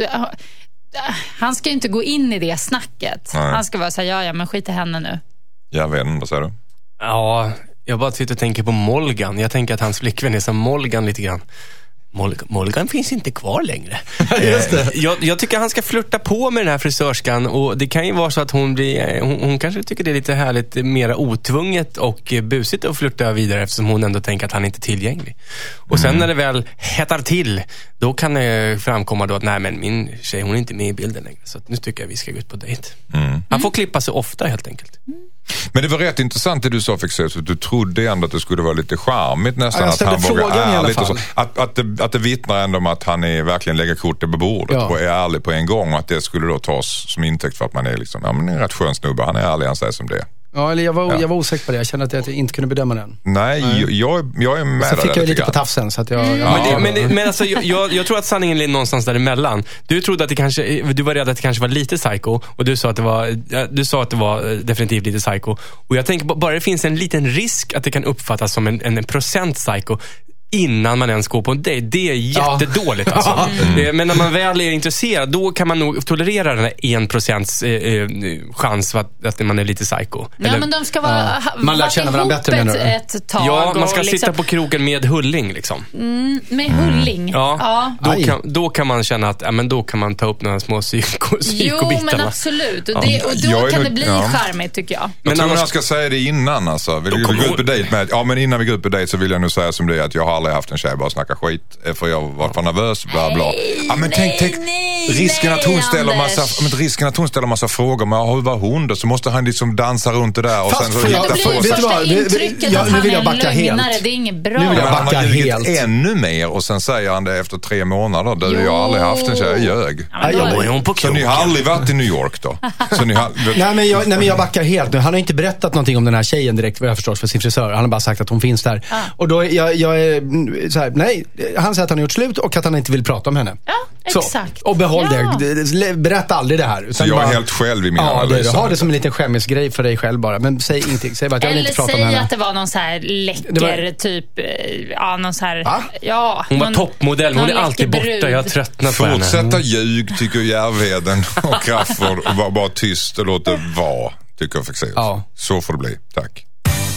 han ska ju inte gå in i det snacket. Nej. Han ska vara så här, ja, ja, men skit i henne nu. Jag vet inte, vad säger du? Ja, jag bara sitter och tänker på Molgan. Jag tänker att hans flickvän är som Molgan lite grann. Molgan, Molgan finns inte kvar längre. Just det. Eh, jag, jag tycker han ska flirta på med den här frisörskan. Och det kan ju vara så att hon blir hon, hon kanske tycker det är lite härligt, mera otvunget och busigt att flirta vidare, eftersom hon ändå tänker att han inte är tillgänglig. Och sen när det väl hettar till, då kan det framkomma då att nej, men min tjej, hon är inte med i bilden längre. Så att nu tycker jag vi ska gå ut på dejt. Mm. Han får klippa sig ofta helt enkelt. Men det var rätt intressant det du sa, Fexeus, att du trodde ändå att det skulle vara lite charmigt nästan. Ja, jag att ställde han vågar frågan i alla ärligt och så. fall. Att, att, det, att det vittnar ändå om att han är, verkligen lägger kortet på bordet Ja. och är ärlig på en gång. Och att det skulle då tas som intäkt för att man är liksom, ja men en rätt skön snubbe. Han är ärlig, han säger som det är. Ja, eller jag var, Ja. jag var osäker på det. Jag kände att jag inte kunde bedöma den. Nej, Jag, jag, jag är med Sen fick där jag ju lite lite på grann. tafsen. Så att jag, jag Men, det, men, det, men alltså, jag- jag, jag tror att sanningen är någonstans däremellan. Du trodde att det kanske, du var rädd att det kanske var lite psycho. Och du sa att det var, du sa att det var definitivt lite psycho. Och jag tänker bara det finns en liten risk att det kan uppfattas som en, en procent psycho innan man ens går på en dejt. Det är jättedåligt alltså. Mm. Men när man väl är intresserad, då kan man nog tolerera den här en procents eh, chans för att, att man är lite psycho. Ja, Eller- men de ska vara, ha, Man lär varit känna varandra ihop bättre, menar du? ett, ett tag. Ja, man ska och sitta liksom, på kroken med hulling liksom. med hulling. Ja, Ja. Då, Aj. kan, då kan man känna att ja, men då kan man ta upp några små psyko, Jo, psykobitar. men va? absolut. Och, det, och då Jag är kan nog- det bli ja. charmigt, tycker jag. Jag Men tror annars- jag ska säga det innan alltså. Vill vi kommer gå ut på hon- dejt med, ja men innan vi går ut på dejt så vill jag nu säga som det är att jag har aldrig haft en tjej bara snacka skit. För jag var för nervös, bla bla. Ja men tänk, tänk nej, risken att hon nej, ställer massa, Anders. men risken att hon ställer massa frågor. Men hur var hon då? Så måste han liksom dansa runt det där och Fast sen så får jag- hitta Det på blir vet sig. du första vad? Det- det- intrycket ja, att nu han vill är jag en backa lögnare. helt. Det är inget bra. Nu vill jag Men han backa har ljugit helt. ännu mer och sen säger han det efter tre månader. Du, jag har aldrig haft en tjej, jag ljög. Ja, men då- Ja, Då är hon på Så ni kroken. har aldrig varit i New York då? Så ni har, Nej men, jag, nej men jag backar helt nu. Han har inte berättat någonting om den här tjejen direkt, vad jag förstår, för sin frisör. Han har bara sagt att hon finns där. Ah. Och då, jag, jag är mm, så här, nej, han säger att han har gjort slut och att han inte vill prata om henne. Ja, Så, exakt. och behåll Ja. det. det. Berätta aldrig det här. så Utan jag är bara- helt själv i min Ja, det är analys. det. Ha det som en liten skämmisgrej för dig själv bara. Men säg ingenting. Säg bara att jag vill Eller inte prata om säg henne. att det var någon så här läcker Det var- typ, eh, ja någon så här, Va? ja. Hon var någon- toppmodell, hon någon är alltid läcker borta. brud. Jag har tröttnat på henne. Fortsätta ljug tycker Järvheden och Crafoord och vara bara tyst och låta det vara, tycker jag Fexeus. Ja. Så får det bli. Tack.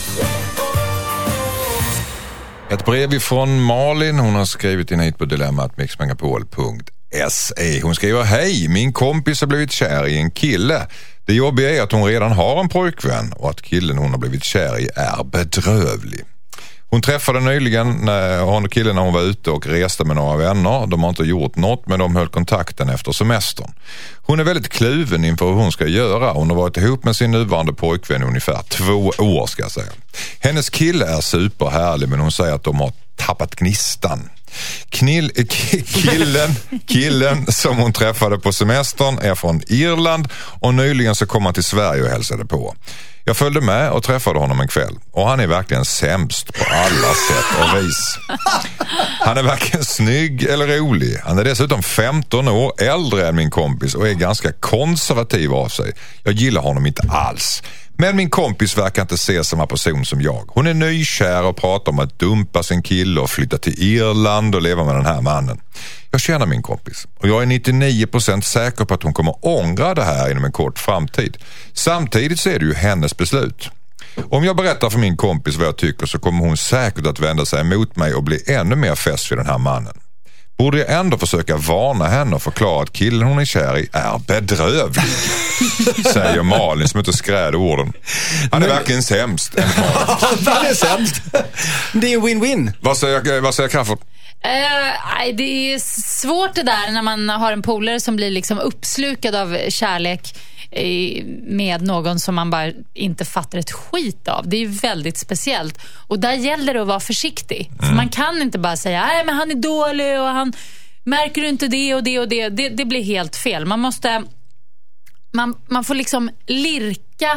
Ett brev ifrån Malin. Hon har skrivit in hit på dilemmat mixmegapol punkt se. Hon skriver: hej, min kompis har blivit kär i en kille. Det jobbiga är att hon redan har en pojkvän och att killen hon har blivit kär i är bedrövlig. Hon träffade nyligen när hon och killen när hon var ute och reste med några vänner. De har inte gjort något, men de höll kontakten efter semestern. Hon är väldigt kluven inför hur hon ska göra. Hon har varit ihop med sin nuvarande pojkvän i ungefär två år ska jag säga. Hennes kille är superhärlig, men hon säger att de har tappat gnistan. Knill, k- killen, killen som hon träffade på semestern är från Irland och nyligen så kom han till Sverige och hälsade på. Jag följde med och träffade honom en kväll och han är verkligen sämst på alla sätt och vis. Han är varken snygg eller rolig. Han är dessutom femton år äldre än min kompis och är ganska konservativ av sig. Jag gillar honom inte alls. Men min kompis verkar inte se samma person som jag. Hon är nykär och pratar om att dumpa sin kille och flytta till Irland och leva med den här mannen. Jag känner min kompis och jag är nittionio procent säker på att hon kommer ångra det här inom en kort framtid. Samtidigt så är det ju hennes beslut. Om jag berättar för min kompis vad jag tycker så kommer hon säkert att vända sig emot mig och bli ännu mer fäst vid den här mannen. Borde jag ändå försöka varna henne och förklara att killen hon är kär i är bedrövlig, säger Malin som inte skräder orden. Han är verkligen sämst. Han är sämst. Det är en win-win. Vad säger, vad säger Crafoord? Eh, det är svårt det där när man har en polare som blir liksom uppslukad av kärlek eh, med någon som man bara inte fattar ett skit av. Det är ju väldigt speciellt. Och där gäller det att vara försiktig. Mm. För man kan inte bara säga nej men han är dålig och han märker du inte det och det och det. Det, det blir helt fel. Man måste man, man får liksom lirka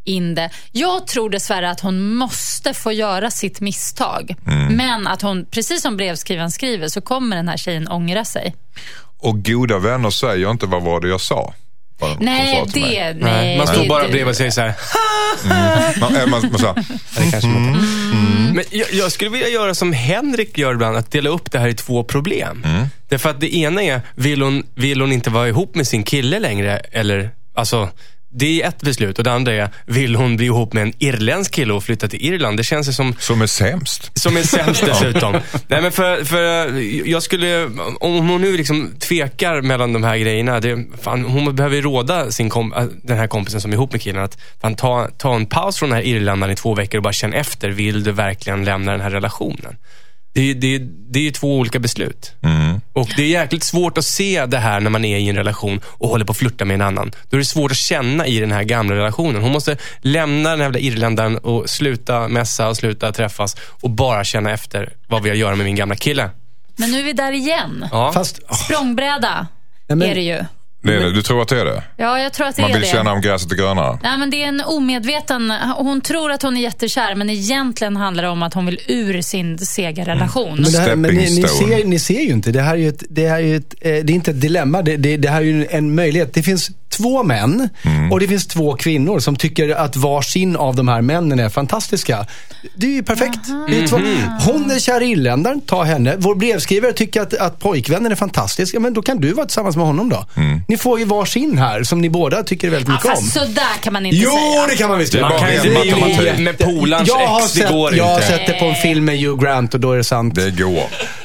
in det. Jag tror dessvärre att hon måste få göra sitt misstag. Mm. Men att hon, precis som brevskrivaren skriver, så kommer den här tjejen ångra sig. Och goda vänner säger inte vad var det jag sa. Vad nej, det, nej, nej. Man står det, bara det, bredvid och säger så här. Mm. Man, man, man, så. Det kanske mm. Mm. Men jag, jag skulle vilja göra som Henrik gör ibland, att dela upp det här i två problem. Mm. Därför att det ena är, vill hon, vill hon inte vara ihop med sin kille längre? Eller, alltså, det är ett beslut. Och det andra är, vill hon bli ihop med en irländsk kille och flytta till Irland? Det känns som... Som är sämst. Som är sämst dessutom. Nej, men för, för jag skulle... Om hon nu liksom tvekar mellan de här grejerna, det, fan, hon behöver råda sin kom, den här kompisen som är ihop med killen att fan, ta, ta en paus från den här Irlanden i två veckor och bara känna efter, vill du verkligen lämna den här relationen? Det, det, det är ju två olika beslut. Mm. Och det är jäkligt svårt att se det här när man är i en relation och håller på att flirta med en annan. Då är det svårt att känna i den här gamla relationen. Hon måste lämna den här jävla Irländaren och sluta mässa och sluta träffas och bara känna efter vad vi gör med min gamla kille. Men nu är vi där igen. Ja. Fast, oh. Språngbräda är det ju. Det är det. Du tror att det är det? Ja, jag tror att det Man är vill det. känna om gräset är grönare. Nej, men det är en omedveten... Hon tror att hon är jättekär, men egentligen handlar det om att hon vill ur sin segerrelation. Mm. Men, det här, men ni, ni, ser, ni ser ju inte. Det här är ju ett, det här är ju ett, det är inte ett dilemma. Det, det, det här är ju en möjlighet. Det finns två män mm. och det finns två kvinnor som tycker att varsin av de här männen är fantastiska. Det är ju perfekt. Det är två, hon är kär i irländaren, ta henne. Vår brevskrivare tycker att, att pojkvännen är fantastisk. Ja, men då kan du vara tillsammans med honom då. Mm. Ni får ju varsin här som ni båda tycker väldigt mycket ja, om. Så där kan man inte jo, säga. Jo, det kan man visst. Man kan ju inte med polans ex, det går jag inte. Jag har sett det på en film med Hugh Grant och då är det sant. Det går.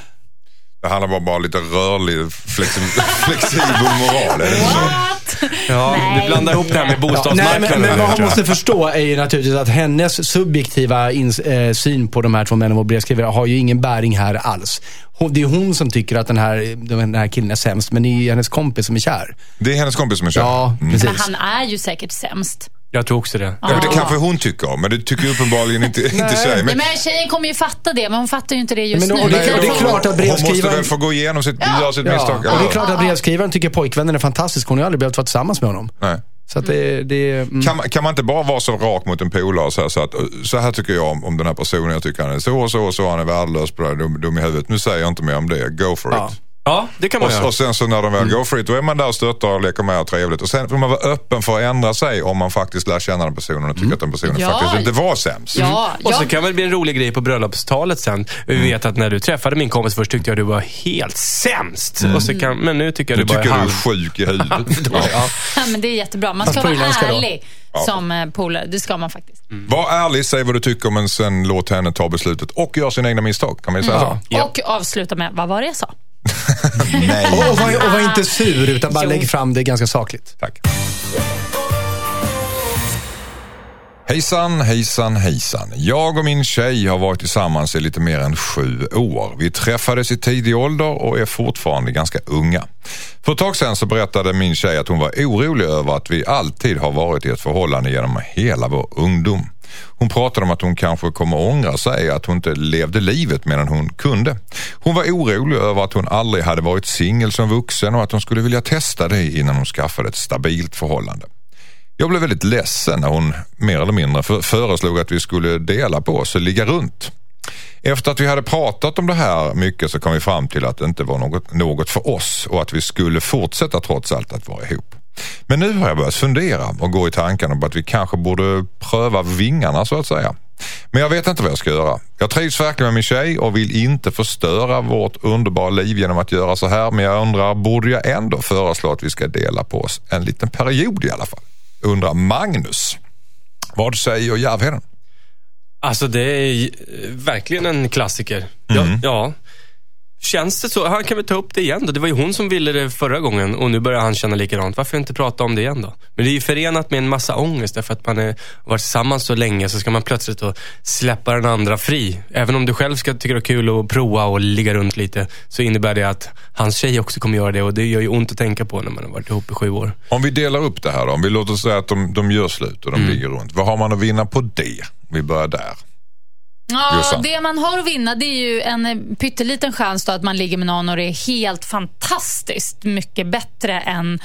Det handlar bara bara lite rörlig, flexibel, flexibel moral. Är det så? Ja, nej, du blandar ihop det här med Ja, bostadsmarknaden. nej, men, men vad man måste förstå är ju naturligtvis att hennes subjektiva ins, eh, syn på de här två männen och brevskrivare har ju ingen bäring här alls. Hon, det är hon som tycker att den här, den här killen är sämst, men det är hennes kompis som är kär. Det är hennes kompis som är kär? Ja, mm. precis. Men han är ju säkert sämst. Jag tror också det. Ja, det kanske hon tycker om, men det tycker uppenbarligen inte, inte tjejen. Men... Nej, men tjejen kommer ju fatta det, men hon fattar ju inte det just men, nu. Och det, och det är klart att brevskrivaren... Hon måste väl få gå igenom sitt, ja. göra sitt ja. misstag. Och det är klart att brevskrivaren tycker pojkvännen är fantastisk. Hon har ju aldrig behövt vara tillsammans med honom. Nej. Så att det, det, mm. kan, man, kan man inte bara vara så rak mot en polare och säga så att så här tycker jag om, om den här personen, jag tycker han är så och så och så, han är värdelös på det, dum, dum i huvudet. Nu säger jag inte mer om det, go for ja. it. Ja, det kan man och, göra. och sen så när de väl mm. go for it, då är man där och stöttar och leker med och trevligt. Och sen får man vara öppen för att ändra sig om man faktiskt lär känna den personen och tycker mm. att den personen ja. faktiskt inte var sämst. Ja, ja. Och så kan det bli en rolig grej på bröllopstalet sen. Vi mm. vet att när du träffade min kompis först tyckte jag du var helt sämst. Mm. Och så kan, men nu tycker jag du, du bara tycker är du är sjuk i huvudet. ja. Ja, men det är jättebra. Man ska vara ärlig ja. som polare. Det ska man faktiskt. Mm. Var ärlig, säg vad du tycker, men sen låt henne ta beslutet och göra sina egna misstag. Kan man ju säga mm. så? Ja. Och avsluta med, vad var det jag sa? Nej. Och, och, var, och var inte sur utan bara jo. lägg fram det ganska sakligt. Tack. Hejsan, hejsan, hejsan. Jag och min tjej har varit tillsammans i lite mer än sju år. Vi träffades i tidig ålder och är fortfarande ganska unga. För ett tag sedan så berättade min tjej att hon var orolig över att vi alltid har varit i ett förhållande genom hela vår ungdom. Hon pratade om att hon kanske kommer ångra sig, att hon inte levde livet medan hon kunde. Hon var orolig över att hon aldrig hade varit singel som vuxen och att hon skulle vilja testa det innan hon skaffade ett stabilt förhållande. Jag blev väldigt ledsen när hon mer eller mindre för- föreslog att vi skulle dela på oss och ligga runt. Efter att vi hade pratat om det här mycket så kom vi fram till att det inte var något, något för oss och att vi skulle fortsätta trots allt att vara ihop. Men nu har jag börjat fundera och gå i tankarna på att vi kanske borde pröva vingarna så att säga. Men jag vet inte vad jag ska göra. Jag trivs verkligen med min tjej och vill inte förstöra vårt underbara liv genom att göra så här. Men jag undrar, borde jag ändå föreslå att vi ska dela på oss en liten period i alla fall? Undrar Magnus. Vad säger Järvheden? Alltså det är verkligen en klassiker. Mm. Ja, ja. Känns det så? Han kan väl ta upp det igen då. Det var ju hon som ville det förra gången och nu börjar han känna likadant. Varför inte prata om det igen då? Men det är ju förenat med en massa ångest därför att man har varit tillsammans så länge så ska man plötsligt då släppa den andra fri. Även om du själv ska tycka det är kul att prova och ligga runt lite så innebär det att hans tjej också kommer göra det och det gör ju ont att tänka på när man har varit ihop i sju år. Om vi delar upp det här då, om vi låter säga att de, de gör slut och de mm. ligger runt. Vad har man att vinna på det? Vi börjar där. Ja, Jossan. det man har att vinna det är ju en pytteliten chans då att man ligger med någon och det är helt fantastiskt mycket bättre än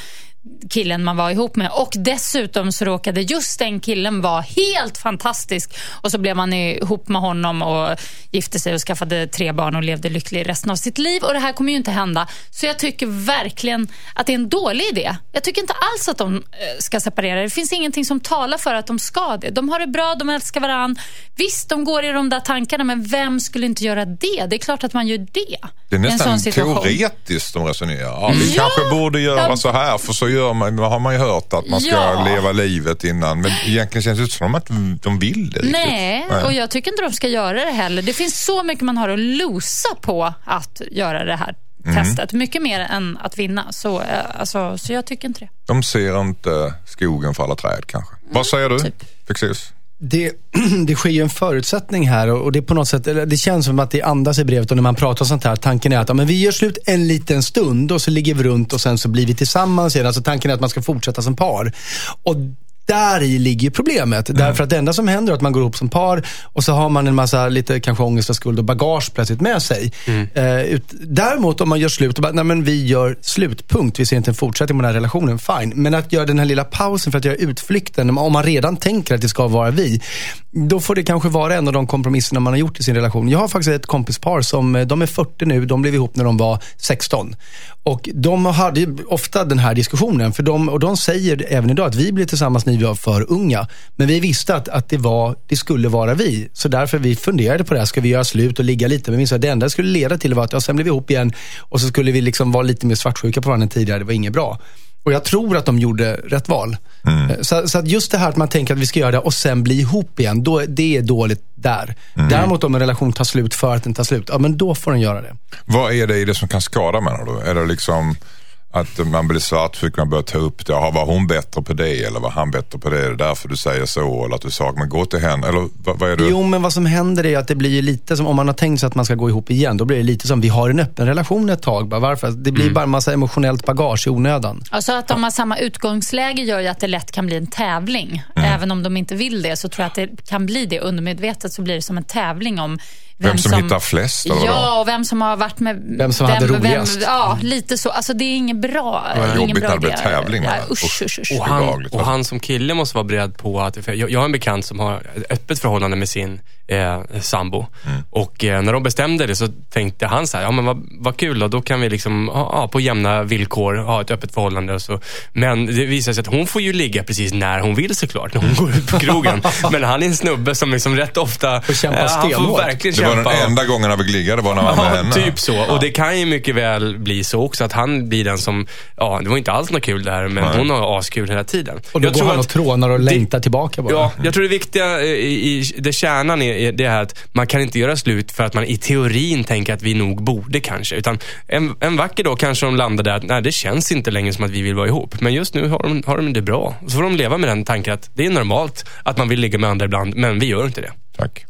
killen man var ihop med. Och dessutom så råkade just den killen vara helt fantastisk. Och så blev man ihop med honom och gifte sig och skaffade tre barn och levde lycklig resten av sitt liv. Och det här kommer ju inte hända. Så jag tycker verkligen att det är en dålig idé. Jag tycker inte alls att de ska separera. Det finns ingenting som talar för att de ska det. De har det bra, de älskar varandra. Visst, de går i de där tankarna, men vem skulle inte göra det? Det är klart att man gör det. Det är nästan teoretiskt de resonerar. Ja, vi ja, kanske borde göra ja. så här, för så gör man, har man ju hört att man ska ja. leva livet innan. Men egentligen känns det som att de vill det. Nej, Nej, och jag tycker inte de ska göra det heller. Det finns så mycket man har att losa på att göra det här mm. testet. Mycket mer än att vinna. Så, alltså, så jag tycker inte det. De ser inte skogen för alla träd kanske. Mm, Vad säger du, typ. Fixus? Det, det sker ju en förutsättning här och det på något sätt, det känns som att det andas i brevet och när man pratar om sånt här, tanken är att ja, men vi gör slut en liten stund och så ligger vi runt och sen så blir vi tillsammans igen. Alltså tanken är att man ska fortsätta som par. Och där i ligger ju problemet. Mm. Därför att det enda som händer är att man går ihop som par och så har man en massa lite kanske ångest och skuld och bagage plötsligt med sig. Mm. Eh, ut, däremot om man gör slut och bara, nej men vi gör slutpunkt, vi ser inte en fortsättning på den här relationen, fine. Men att göra den här lilla pausen för att göra utflykten, om man redan tänker att det ska vara vi, då får det kanske vara en av de kompromisserna man har gjort i sin relation. Jag har faktiskt ett kompispar som, de är fyrtio nu, de blev ihop när de var sexton. Och de hade ju ofta den här diskussionen, för de, och de säger även idag att vi blir tillsammans när vi var för unga. Men vi visste att, att det, var, det skulle vara vi. Så därför vi funderade på det här, ska vi göra slut och ligga lite? Men vi sa att det enda skulle leda till var att ja, sen blev vi ihop igen och så skulle vi liksom vara lite mer svartsjuka på varandra än tidigare. Det var inget bra. Och jag tror att de gjorde rätt val. Mm. Så, så att just det här att man tänker att vi ska göra det och sen bli ihop igen, då, det är dåligt där. Mm. Däremot om en relation tar slut för att den tar slut, ja men då får den göra det. Vad är det i det som kan skada, menar du? Är det liksom att man blir svartsjuk, man börjar ta upp det, ja, var hon bättre på det eller var han bättre på det, är det därför du säger så, eller att du sa men gå till henne, eller vad, vad är det? Jo, men vad som händer är att det blir lite som om man har tänkt sig att man ska gå ihop igen, då blir det lite som vi har en öppen relation ett tag, bara varför? Det blir mm. bara en massa emotionellt bagage i onödan. Alltså att de har samma utgångsläge gör ju att det lätt kan bli en tävling. Mm. Även om de inte vill det så tror jag att det kan bli det undermedvetet, så blir det som en tävling om Vem, vem som, som hittar flest? Eller ja, och vem som har varit med Vem som vem, hade roligast. Vem, ja, lite så. Alltså det är inget bra. Det är jobbigt bra när det blir tävling. Ja, usch, usch, usch. Och, han, och han som kille måste vara beredd på att, för jag, jag har en bekant som har ett öppet förhållande med sin eh, sambo. Mm. Och eh, när de bestämde det så tänkte han så här, ja men vad, vad kul då, då kan vi liksom ja, på jämna villkor ha ett öppet förhållande och så. Men det visar sig att hon får ju ligga precis när hon vill såklart, när hon går ut på krogen. Men han är en snubbe som liksom rätt ofta och kämpa eh, han får verkligen det kämpa. Var den enda gången han fick ligga, det var när han var med henne. Typ så, och det kan ju mycket väl bli så också att han blir den som, ja det var inte alls något kul där, men Nej. hon har askul hela tiden. Och då jag går tror han och trånar och längtar tillbaka bara. Ja, jag tror det viktiga i, i det kärnan är, är det här att man kan inte göra slut för att man i teorin tänker att vi nog borde kanske, utan en, en vacker dag kanske de landar där att nej, det känns inte längre som att vi vill vara ihop, men just nu har de, har de det bra. Så får de leva med den tanken att det är normalt att man vill ligga med andra ibland, men vi gör inte det. Tack.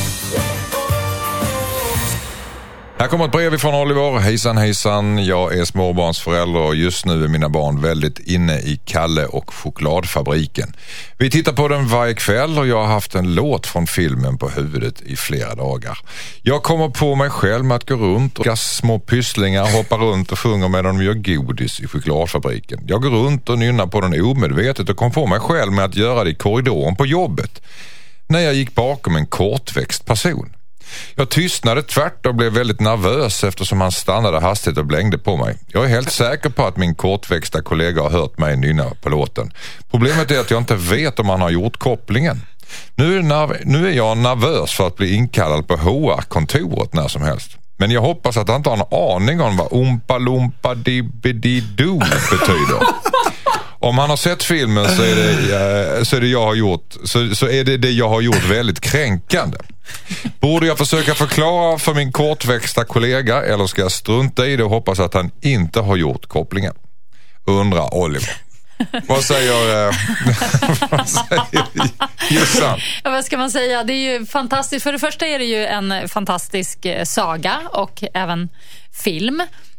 Här kommer ett brev från Oliver. Hejsan, hejsan. Jag är småbarnsförälder och just nu är mina barn väldigt inne i Kalle och chokladfabriken. Vi tittar på den varje kväll och jag har haft en låt från filmen på huvudet i flera dagar. Jag kommer på mig själv med att gå runt och små pysslingar hoppar runt och sjunger medan de gör godis i chokladfabriken. Jag går runt och nynnar på den omedvetet och kom på mig själv med att göra det i korridoren på jobbet när jag gick bakom en kortväxt person. Jag tystnade tvärt och blev väldigt nervös eftersom han stannade hastigt och blängde på mig. Jag är helt säker på att min kortväxta kollega har hört mig nynna på låten. Problemet är att jag inte vet om han har gjort kopplingen. Nu är, nerv- nu är jag nervös för att bli inkallad på H R-kontoret när som helst. Men jag hoppas att han inte har en aning om vad umpa lumpa dibbidido betyder. Om han har sett filmen så är det, så är det jag har gjort så, så är det det jag har gjort väldigt kränkande. Borde jag försöka förklara för min kortväxta kollega eller ska jag strunta i det och hoppas att han inte har gjort kopplingen? Undrar Oliver. Vad säger, eh, vad säger Jossan? Ja, vad ska man säga? Det är ju fantastiskt. För det första är det ju en fantastisk saga och även film.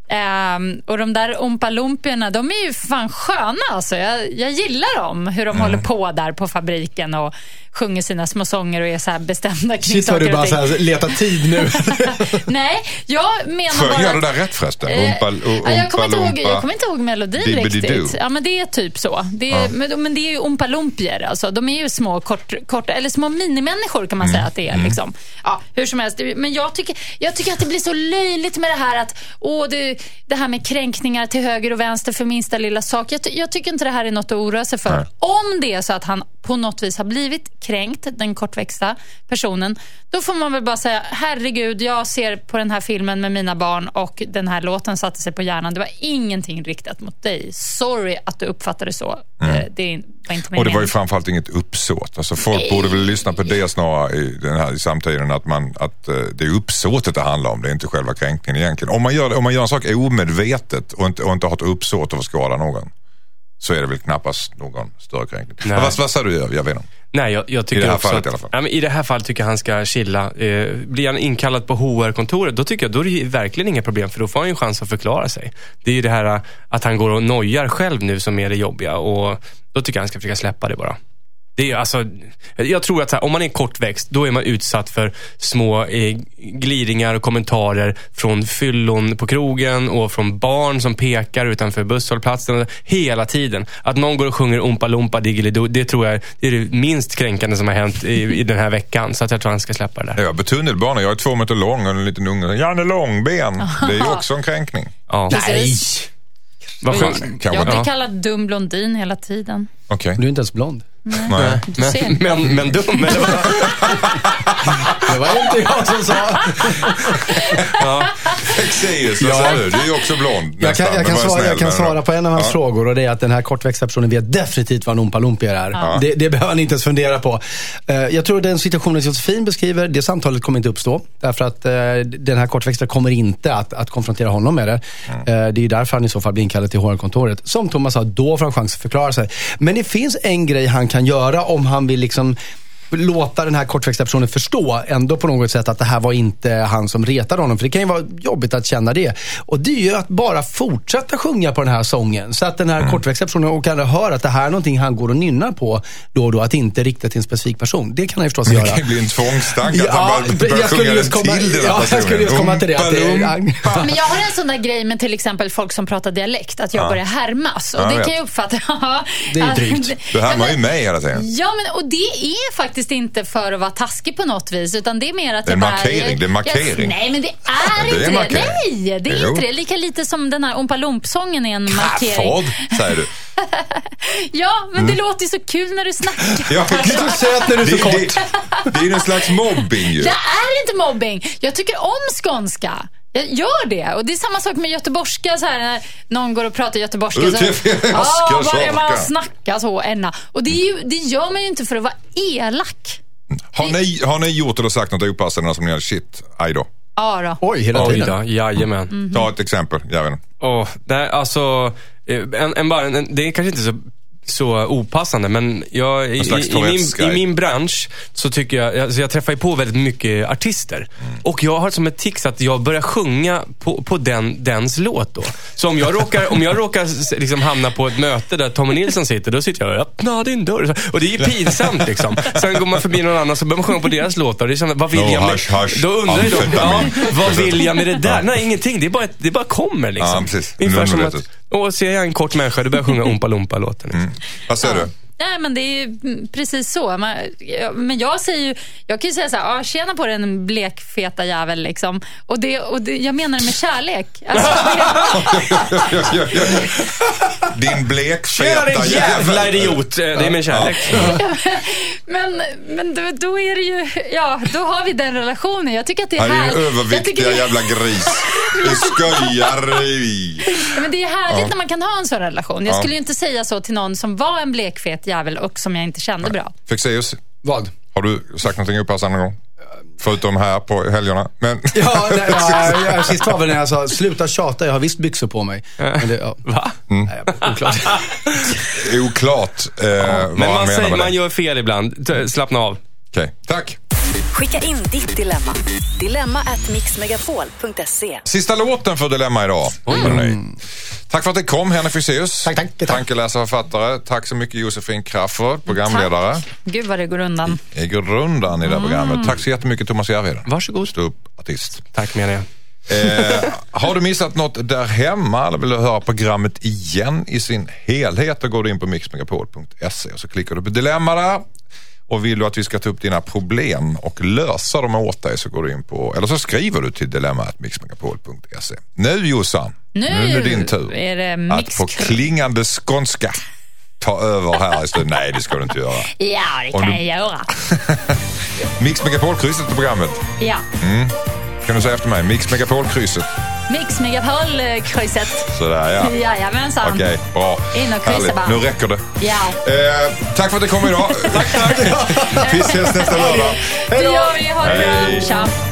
Um, och de där ompalompierna, de är ju fan sköna alltså. jag, jag gillar dem, hur de mm. håller på där på fabriken och sjunger sina små sånger och är så här bestämda kring Shit, saker har du bara så här letar tid nu? Nej, jag menar Sjöng bara jag det där rätt förresten? Eh, Umpal, umpa, jag, kommer inte ihåg, lumpa, jag kommer inte ihåg melodin riktigt. Ja, men det är typ så. Det är, ja. men, men det är ju ompalompier. Alltså. De är ju små, kort, korta, eller små minimänniskor kan man mm. säga att det är. Mm. Liksom. Ja, hur som helst. Men jag tycker, jag tycker att det blir så löjligt med det här att åh, det, det här med kränkningar till höger och vänster för minsta lilla sak. Jag, jag tycker inte det här är något att oroa sig för. Nej. Om det är så att han på något vis har blivit kränkt, den kortväxta personen, då får man väl bara säga, herregud, jag ser på den här filmen med mina barn och den här låten satte sig på hjärnan. Det var ingenting riktat mot dig. Sorry att du uppfattade det så. Mm. Det var inte och det var ju framförallt inget uppsåt. Alltså folk Nej. borde väl lyssna på det snarare i, den här, i samtiden att, man, att uh, det är uppsåtet det handlar om. Det är inte själva kränkningen egentligen. Om man gör, om man gör en sak omedvetet och inte, och inte har ett uppsåt att skada någon, så är det väl knappast någon större kränkning. Men vad, vad sa du, jag vet inte. Nej, jag, jag tycker I det här också fallet att, i alla fall. Ja, men i det här fallet tycker jag han ska chilla. Eh, blir han inkallad på H R-kontoret, då tycker jag då är det ju verkligen inga problem, för då får han ju en chans att förklara sig. Det är ju det här att han går och nojar själv nu som är det jobbiga, och då tycker jag han ska försöka släppa det bara. Det är alltså, jag tror att så här, om man är kortväxt, då är man utsatt för små eh, glidningar och kommentarer från fyllon på krogen och från barn som pekar utanför busshållplatsen hela tiden. Att någon går och sjunger Ompa Lompa Diggelido, det tror jag det är det minst kränkande som har hänt i, i den här veckan. Så att jag tror han ska släppa det där. Ja, på tunnelbanan, jag är två meter lång och en liten unge. Jag är långben. Det är ju också en kränkning. Ja. Nej! Vad jag, jag blir kallad dum blondin hela tiden. Okay. Du är inte ens blond. Nej. Nej. Men, men, men dum eller vad? Det var inte jag som sa. Ja. Fexeus, vad säger du? Du är ju också blond. Jag kan, jag kan, svara, snäll, jag kan svara på en av hans ja. frågor, och det är att den här kortväxta personen vet definitivt vad en Oompa Loompa är. Ja. Det, det behöver han inte ens fundera på. Uh, jag tror den situationen Josefin beskriver, det samtalet kommer inte uppstå. Därför att uh, den här kortväxta kommer inte att, att konfrontera honom med det. Mm. Uh, det är ju därför han i så fall blir inkallad till H R-kontoret. Som Thomas sa, då får han chans att förklara sig. Men det finns en grej han kan göra om han vill liksom låta den här kortväxta personen förstå ändå på något sätt att det här var inte han som retade honom. För det kan ju vara jobbigt att känna det. Och det är ju att bara fortsätta sjunga på den här sången. Så att den här mm. kortväxta personen och kan höra att det här är någonting han går och nynnar på då och då. Att inte rikta till en specifik person. Det kan han ju förstås Men det göra. kan ju bli en tvångstanke ja, att han bara börjar sjunga den komma, till den ja, jag skulle just komma till det. Att det är, men jag har en sån där grej med till exempel folk som pratar dialekt. Att jag ja. börjar härmas. Och ja, det kan jag uppfatta. Det är drygt. Du härmar ju mig hela tiden. Ja, men och det är faktiskt inte för att vara taskig på något vis, utan det är mer att det är jag markering, bara, det är markering. Jag, nej, men det är det inte är det. Nej, det är jo. inte det. Lika lite som den här Oompa Loomp-sången är en markering. Kafford, säger du. Ja, men det mm. låter ju så kul när du snackar. Ja, det är så söt när du är så kort. Det, det är ju en slags mobbing ju. Det är inte mobbing. Jag tycker om skånska. Jag gör det. Och det är samma sak med göteborgska så här, när någon går och pratar göteborgska så ja, börjar man snacka så ena. Och det, är ju, det gör man ju inte för att vara elak. Har ni, har ni gjort eller sagt något opassande som ni har shit, aj då? Ja då. Oj, hela tiden. Oj då, jajamän. Mm-hmm. Ta ett exempel, jag vet inte. Oh, det, alltså, en, en, bara, en, det är kanske inte så så opassande, men jag, i, i, i, min, i min bransch så tycker jag, alltså jag träffar ju på väldigt mycket artister mm. och jag har som ett tics att jag börjar sjunga på, på den, dens låt då. Så om jag råkar, om jag råkar liksom hamna på ett möte där Tommy Nilsson sitter, då sitter jag och öppnar din dörr, och det är ju pinsamt liksom. Sen går man förbi någon annan så börjar man sjunga på deras låtar, det är som, vad vill no, jag med, hush, hush, då undrar jag då, ja, vad vill jag med det där? Nej, ingenting, det är bara, ett, det bara kommer liksom. Ja, precis. Ungefär som att, och ser jag en kort människa, då börjar jag sjunga Oompa Loompa-låten liksom. Mm. Vad säger ja. du? Nej, men det är ju precis så. Man, men jag säger ju, jag kan ju säga så här, ah, tjena på den blekfeta jävel liksom. Och det, och det, jag menar det med kärlek. Alltså, det... Din blekfeta jävel. Jävla idiot, det är med kärlek. Ja, men men då, då är det ju, ja, då har vi den relationen. Jag tycker att det är härligt. Han är en överviktiga tycker... jävla gris. Du skojar i. Ja, men det är härligt ja. när man kan ha en sån relation. Jag skulle ju inte säga så till någon som var en blekfet jävel och som jag inte kände bra. Fexeus. Vad? Har du sagt någonting opassande någon gång? Förutom här på helgerna. Men... Ja, nej, ja, ja, sist var väl när jag sa sluta tjata, jag har visst byxor på mig. Men det, ja. Va? Mm. Nej, oklart. Oklart. Eh, ja. Men man, man, säger, man gör fel ibland. Slappna av. Okej, okay. Tack. Skicka in ditt dilemma. Dilemma at mixmegapol punkt se. Sista låten för Dilemma idag. Mm. Tack för att det kom, Henrik Fexeus. Tack, tack, tack. Tankeläsare och författare. Tack så mycket, Josefin Crafoord, programledare. Tack. Gud vad det går undan. Det går rundan i det här programmet. Tack så jättemycket, Thomas Järvheden. Varsågod. Stå upp, artist. Tack menar jag. Eh, har du missat något där hemma eller vill du höra programmet igen i sin helhet, då går du in på mixmegapol punkt se och så klickar du på Dilemma där. Och vill du att vi ska ta upp dina problem och lösa dem åt dig, så går du in på, eller så skriver du till dilemma at mixmegapol punkt se. Nu Jossan, nu, nu är det din tur är det mix- att på klingande skånska ta över här i studion. Nej, det ska du inte göra. Ja, det kan du... jag göra. Mix Megapol-krysset på programmet. Ja. Mm. Kan du säga efter mig? Mix Megapol-krysset. Mix Megapol-krysset. Sådär, ja. Jajamensan. Okej, bra. In och kryssa bara. Nu räcker det. Ja. Eh, tack för att du kom idag. Tack, tack. Vi ses nästa lördag. Hej då. Vi har det bra. Hej. Tja.